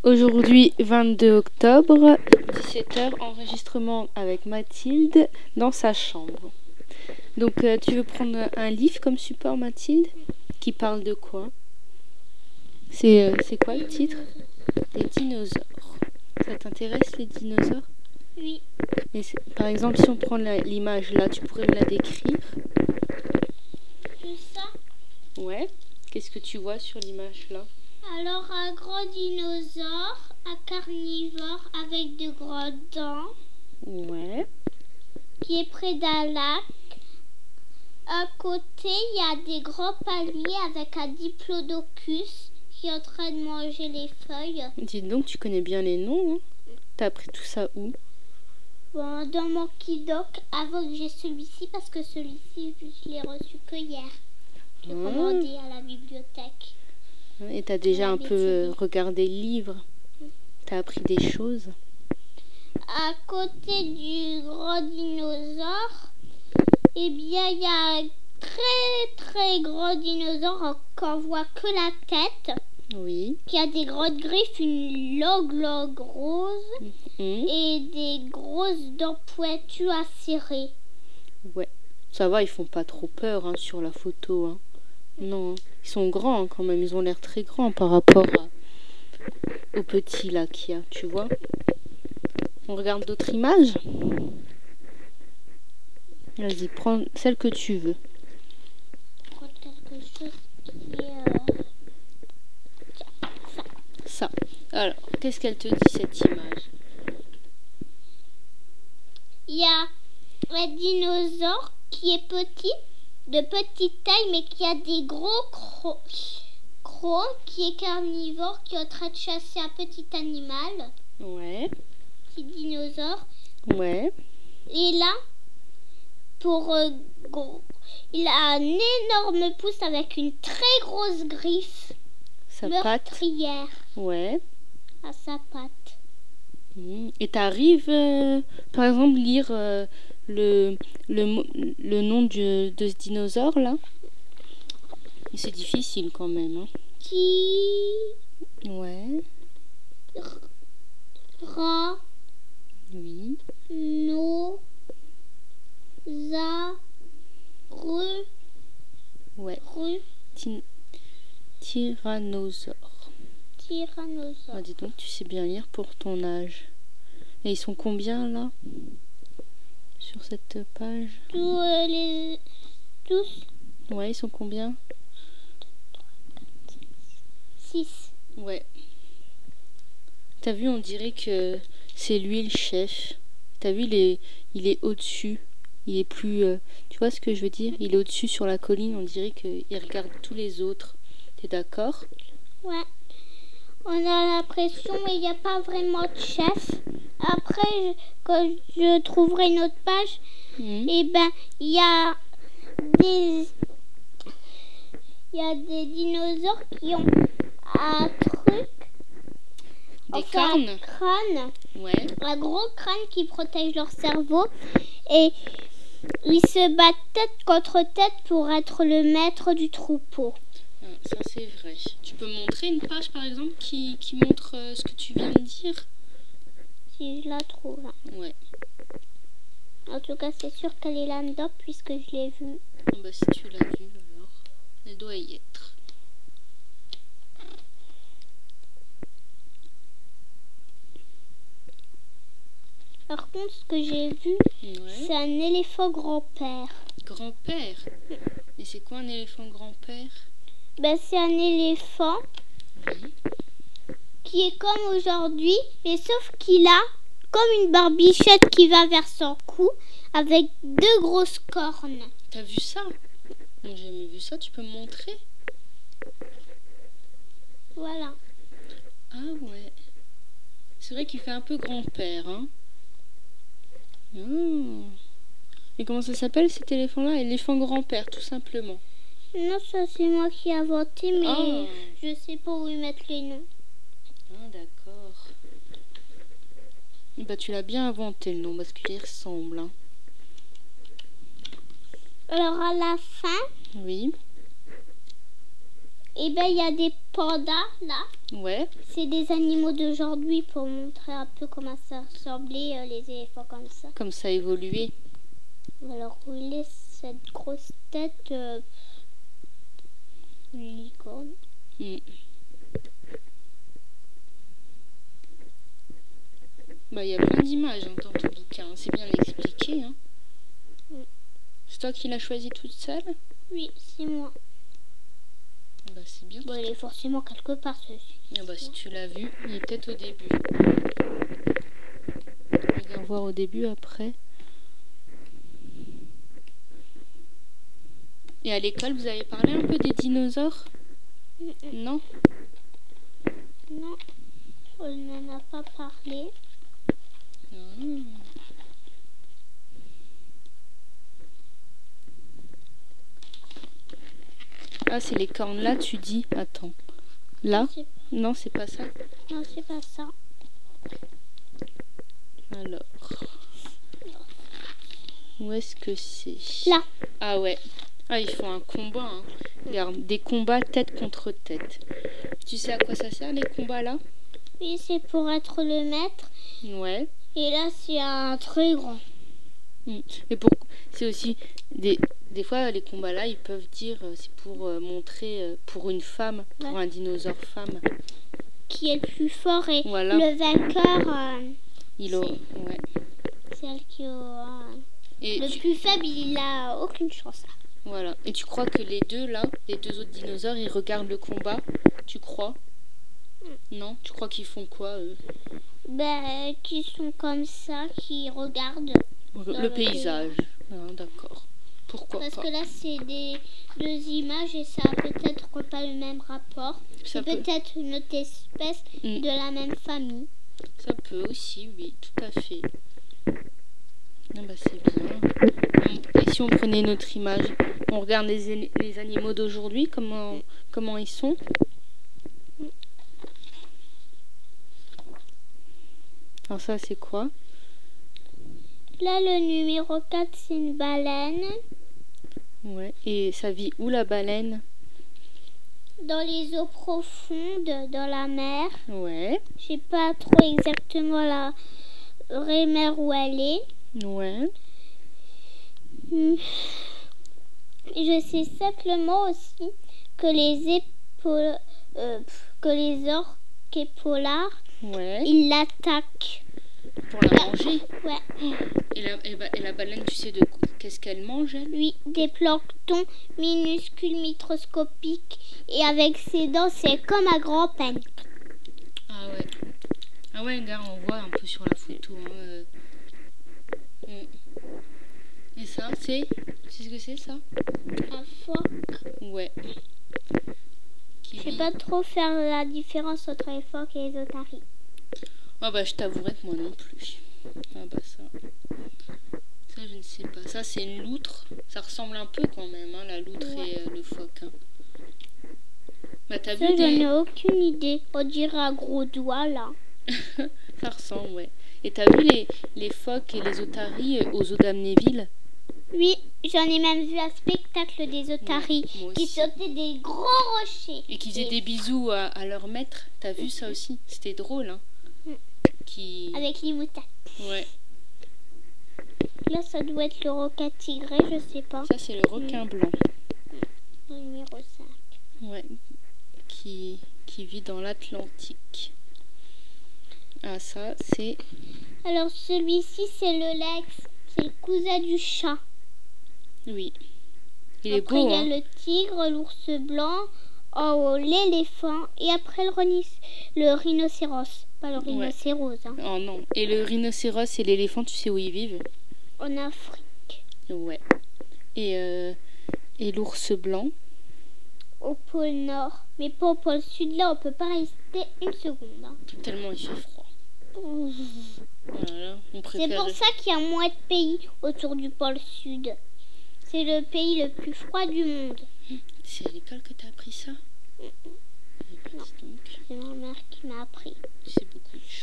Aujourd'hui, 22 octobre, 17h, enregistrement avec Mathilde dans sa chambre. Donc, tu veux prendre un livre comme support, Mathilde, qui parle de quoi? C'est quoi le titre? Les dinosaures. Ça t'intéresse, les dinosaures? Oui. Et par exemple, si on prend l'image là, tu pourrais me la décrire? Tout ça. Ouais. Qu'est-ce que tu vois sur l'image là? Alors, un gros dinosaure, un carnivore avec de grandes dents. Ouais. Qui est près d'un lac. À côté, il y a des grands palmiers avec un diplodocus qui est en train de manger les feuilles. Dis donc, tu connais bien les noms, hein? T'as appris tout ça où? Bon, dans mon Kidoc, avant que j'ai celui-ci, parce que celui-ci, je l'ai reçu que hier. Je l'ai commandé à la bibliothèque. Et t'as déjà un peu regardé le livre? T'as appris des choses? À côté du grand dinosaure, eh bien, il y a un très grand dinosaure qu'on voit que la tête. Oui. Qui a des grandes griffes, une longue rose et des grosses dents pointues acérées. Ouais. Ça va, ils font pas trop peur hein, sur la photo. Hein. Non, ils sont grands hein, quand même. Ils ont l'air très grands par rapport au petit là qu'il y a, tu vois. On regarde d'autres images? Vas-y, prends celle que tu veux. Prends quelque chose qui est... Ça. Alors, qu'est-ce qu'elle te dit cette image? Il y a un dinosaure qui est petit, de petite taille, mais qui a des gros crocs, qui est carnivore, qui est en train de chasser un petit animal. Ouais. Petit dinosaure. Ouais. Et là, il a un énorme pouce avec une très grosse griffe. Sa meurtrière. Patte. Ouais. À sa patte. Et t'arrives, par exemple, lire le nom de ce dinosaure là? C'est difficile quand même. Hein. Ouais. Oui. Ouais. Tyrannosaure. Ah, dis donc, tu sais bien lire pour ton âge. Et ils sont combien là? Sur cette page? Tous. Ouais, ils sont combien? 6. Ouais. T'as vu, on dirait que c'est lui le chef. T'as vu, il est au-dessus. Il est plus... tu vois ce que je veux dire? Il est au-dessus sur la colline. On dirait qu'il regarde tous les autres. T'es d'accord? Ouais. On a l'impression, mais il n'y a pas vraiment de chef. Après, quand je trouverai une autre page, eh ben, il y a des dinosaures qui ont un truc. Des cornes. Un crâne. Ouais. Un gros crâne qui protège leur cerveau. Et ils se battent tête contre tête pour être le maître du troupeau. Ça c'est vrai. Tu peux montrer une page par exemple qui montre ce que tu viens de dire? Si je la trouve. Ouais. En tout cas c'est sûr qu'elle est là-dedans puisque je l'ai vue. Bah si tu l'as vue alors, elle doit y être. Par contre ce que j'ai vu, c'est un éléphant grand-père. Grand-père? Et c'est quoi un éléphant grand-père? Ben, c'est un éléphant qui est comme aujourd'hui, mais sauf qu'il a comme une barbichette qui va vers son cou avec 2 grosses cornes. T'as vu ça? J'ai jamais vu ça, tu peux me montrer? Voilà. Ah ouais. C'est vrai qu'il fait un peu grand-père, hein? Et comment ça s'appelle cet éléphant-là? Éléphant grand-père, tout simplement. Non, ça c'est moi qui ai inventé, mais je sais pas où y mettre les noms. Ah d'accord. Bah tu l'as bien inventé le nom parce qu'il y ressemble. Hein. Alors à la fin, oui. Et ben, il y a des pandas, là. Ouais. C'est des animaux d'aujourd'hui pour montrer un peu comment ça ressemblait, les éléphants comme ça. Comme ça a évolué. Alors, où il est cette grosse tête une licorne. Mm. Bah, il y a plein d'images dans ton bouquin. C'est bien expliqué. Hein. Mm. C'est toi qui l'as choisi toute seule? Oui, c'est moi. Bah, c'est bien. Bon, il est forcément quelque part, celui-ci. Ah bah, si tu l'as vu, il est peut-être au début. Regarde voir au début, après. Et à l'école, vous avez parlé un peu des dinosaures? Non? Non, on n'en a pas parlé. Ah, c'est les cornes là, tu dis. Attends. Là? Non, c'est pas ça. Non, c'est pas ça. Alors. Où est-ce que c'est? Là. Ah ouais. Ah, ils font un combat. Hein. Regarde, des combats tête contre tête. Tu sais à quoi ça sert, les combats là? Oui, c'est pour être le maître. Ouais. Et là, c'est un très grand. Et c'est aussi des fois les combats là, ils peuvent dire c'est pour montrer pour une femme, pour un dinosaure femme qui est le plus fort et voilà. Le vainqueur ouais. Celle qui aura le plus faible, il a aucune chance là. Voilà. Et tu crois que les deux autres dinosaures, ils regardent le combat? Tu crois? Non? Tu crois qu'ils font quoi eux? Ben, qui sont comme ça, qui regardent le paysage. Ah, d'accord. Pourquoi Parce pas? que là, c'est deux images et ça a peut-être pas le même rapport. C'est peut-être une autre espèce de la même famille. Ça peut aussi, oui, tout à fait. Ah bah, c'est bien. Et si on prenait une autre image, on regarde les animaux d'aujourd'hui, comment ils sont? Alors ça, c'est quoi? Là, le numéro 4, c'est une baleine. Ouais. Et ça vit où, la baleine? Dans les eaux profondes, dans la mer. Ouais. Je sais pas trop exactement la vraie mer où elle est. Ouais. Je sais simplement aussi que les orques épaulards, ils l'attaquent. Pour la manger? Ouais. Et la baleine, tu sais qu'est-ce qu'elle mange, elle? Oui, des planctons minuscules, microscopiques. Et avec ses dents, c'est comme un grand peigne. Ah ouais. Ah ouais, regarde, on voit un peu sur la photo. Hein. Et ça, tu sais ce que c'est, ça? Un phoque. Ouais. Je sais pas trop faire la différence entre les phoques et les otaries. Ah bah, je t'avouerai que moi non plus. Ah bah ça, je ne sais pas. Ça, c'est une loutre. Ça ressemble un peu quand même, hein, la loutre et le phoque. Hein. Bah, t'as vu j'en ai aucune idée. On dirait un gros doigt, là. Ça ressemble, ouais. Et t'as vu les phoques et les otaries aux eaux d'Amnéville? Oui, j'en ai même vu un spectacle des otaries qui sautaient des gros rochers. Et qui faisaient des bisous à leur maître. T'as vu ça aussi? C'était drôle, hein. Avec les moutards. Ouais. Là, ça doit être le requin tigré, je sais pas. Ça, c'est le requin blanc. Le numéro 5. Ouais. Qui vit dans l'Atlantique. Ah, ça, c'est... Alors, celui-ci, c'est le lynx. C'est le cousin du chat. Oui. Il est après, beau, il y a le tigre, l'ours blanc, en haut, l'éléphant, et après, le rhinocéros. Pas le rhinocéros. Hein. Oh non. Et le rhinocéros et l'éléphant, tu sais où ils vivent? En Afrique. Ouais. Et l'ours blanc? Au pôle Nord. Mais pas au pôle Sud. Là, on peut pas rester une seconde. Hein. Tellement il fait froid. Voilà, c'est pour ça qu'il y a moins de pays autour du pôle Sud. C'est le pays le plus froid du monde. C'est à l'école que tu as appris ça? Non, c'est ma mère qui m'a appris. C'est beaucoup.